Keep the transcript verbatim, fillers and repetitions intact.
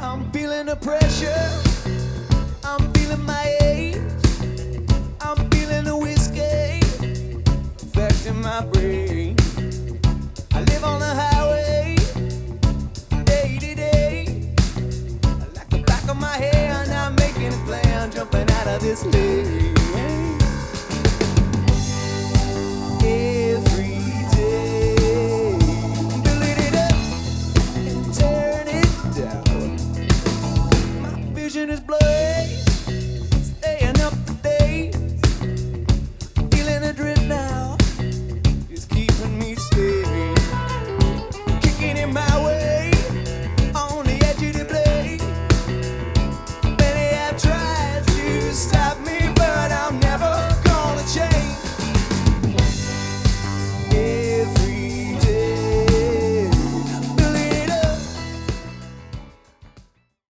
I'm feeling the pressure, I'm feeling my age, I'm feeling the whiskey affecting my brain. I live on the highway, day to day, like the back of my hand. I'm making a plan, jumping out of this lane. Every day, build it up and turn it down. My vision is blurred.